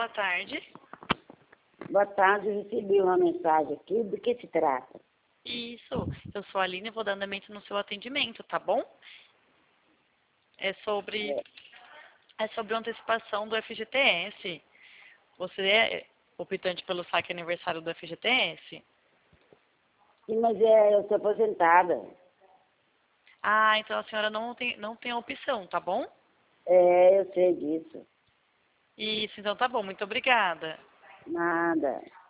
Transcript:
boa tarde. Boa tarde, eu recebi uma mensagem aqui. Do que se trata? Isso, eu sou a Aline e vou dar andamento no seu atendimento, tá bom? É sobre uma antecipação do FGTS. Você é optante pelo saque aniversário do FGTS? Sim, mas eu sou aposentada. Ah, então a senhora não tem a opção, tá bom? Eu sei disso. Isso, então tá bom, muito obrigada. Nada.